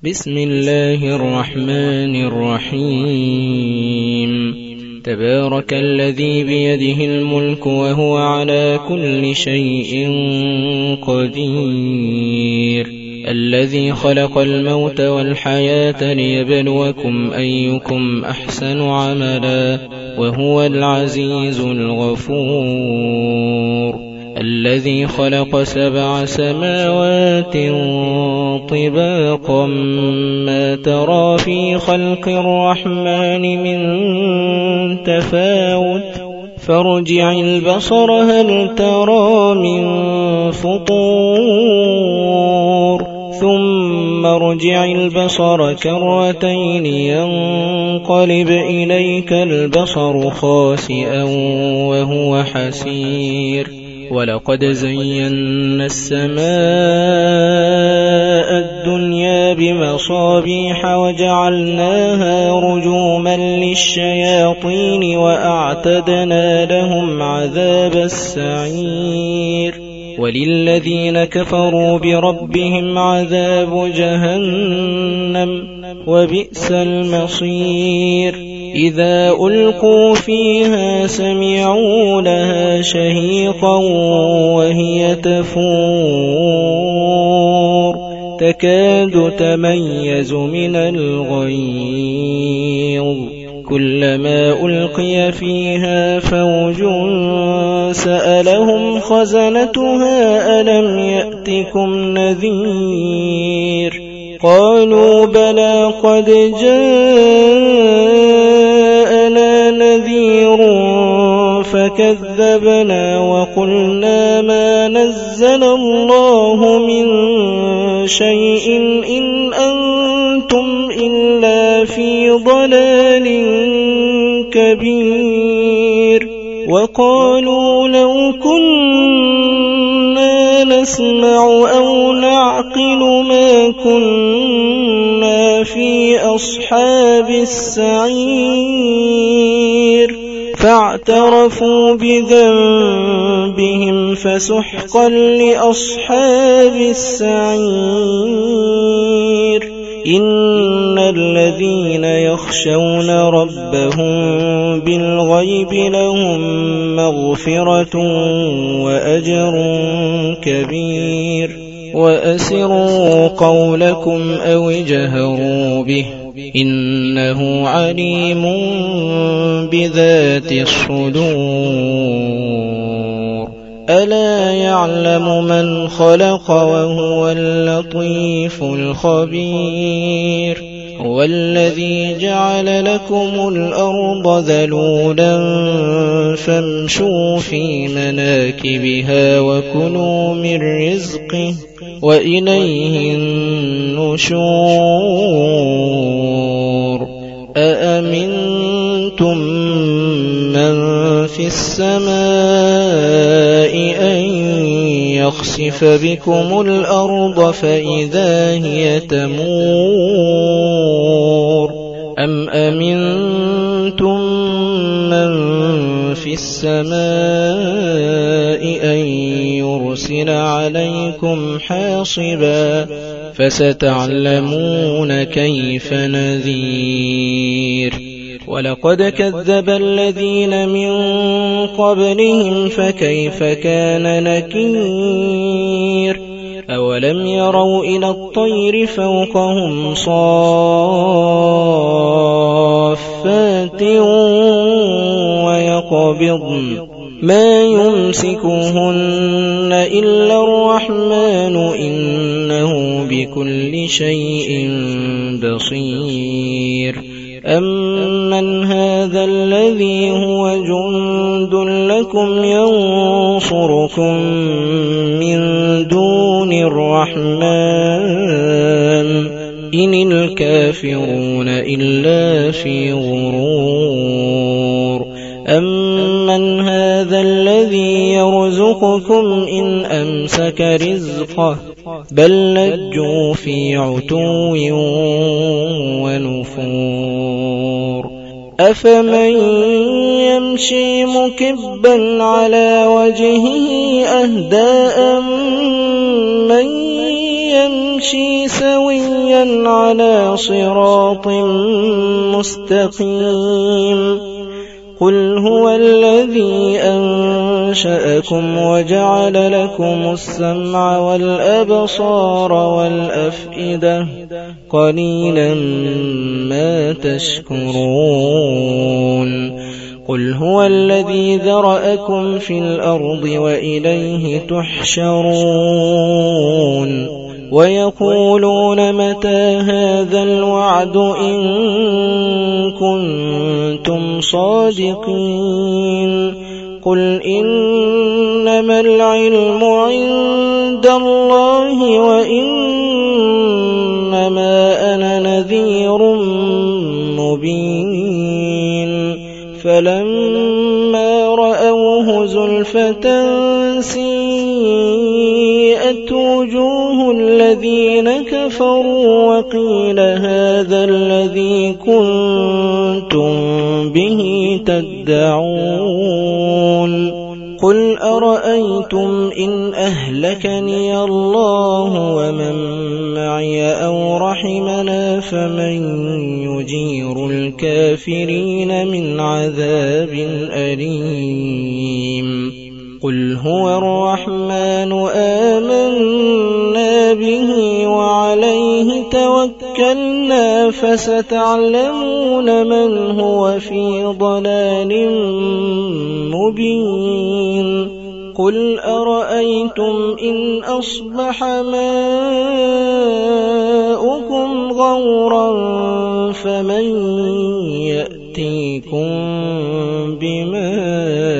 بسم الله الرحمن الرحيم. تبارك الذي بيده الملك وهو على كل شيء قدير، الذي خلق الموت والحياة ليبلوكم أيكم أحسن عملا، وهو العزيز الغفور، الذي خلق 7 سماوات طباقا ما ترى في خلق الرحمن من تفاوت، فارجع البصر هل ترى من فطور، ثم ارجع البصر كرتين ينقلب إليك البصر خاسئا وهو حسير. ولقد زينا السماء الدنيا بمصابيح وجعلناها رجوما للشياطين وأعتدنا لهم عذاب السعير. وللذين كفروا بربهم عذاب جهنم وبئس المصير. إذا ألقوا فيها سمعوا لها شهيقا وهي تفور، تكاد تميز من الغيظ، كلما ألقي فيها فوج سألهم خزنتها ألم يأتكم نذير، قالوا بلى قد جاءنا نذير فكذبنا وقلنا ما نزل الله من شيء إن أنتم إلا في ضلال كبير. وقالوا لو كنا نسمع أو نعقل ما كنا في أصحاب السعير، فاعترفوا بذنبهم فسحقا لأصحاب السعير. إن الذين يخشون ربهم بالغيب لهم مغفرة وأجر كبير. وأسروا قولكم أو اجهروا به إنه عليم بذات الصدور. ألا يعلم من خلق وهو اللطيف الخبير. هو الذي جعل لكم الأرض ذلولا فامشوا في مناكبها وكلوا من رزقه وإليه النشور. أأمنتم من في السماء أن يخسف بكم الأرض فإذا هي تمور، أم أمنتم من في السماء أن يرسل عليكم حاصبا، فستعلمون كيف نذير. ولقد كذب الذين من قبلهم فكيف كان نكير. أولم يروا إلى الطير فوقهم صافات ويقبضن ما يمسكهن إلا الرحمن إنه بكل شيء بصير. أمن هذا الذي هو جند لكم ينصركم من دون الرحمن إن الكافرون إلا في غرور. أمن هذا الذي يرزقكم إن أمسك رزقه بل لجوا في عتو ونفور. أفمن يمشي مكبا على وجهه أهدى من يمشي سويا على صراط مستقيم قل هو الذي أنشأكم وجعل لكم السمع والأبصار والأفئدة قليلا ما تشكرون قل هو الذي ذرأكم في الأرض وإليه تحشرون ويقولون متى هذا الوعد إن كنتم صادقين قل إنما العلم عند الله وإنما أنا نذير مبين فلما رأوه زلفة سيئت وجوه الذين كفروا وقيل هذا الذي كنتم به تدعون قل أرأيتم إن أهلكني الله ومن معي أو رحمنا فمن يجير الكافرين من عذاب أليم قل هو الرحمن آمنا به وعليه توكلنا فستعلمون من هو في ضلال مبين قل أرأيتم إن أصبح ماؤكم غورا فمن يأتيكم بماء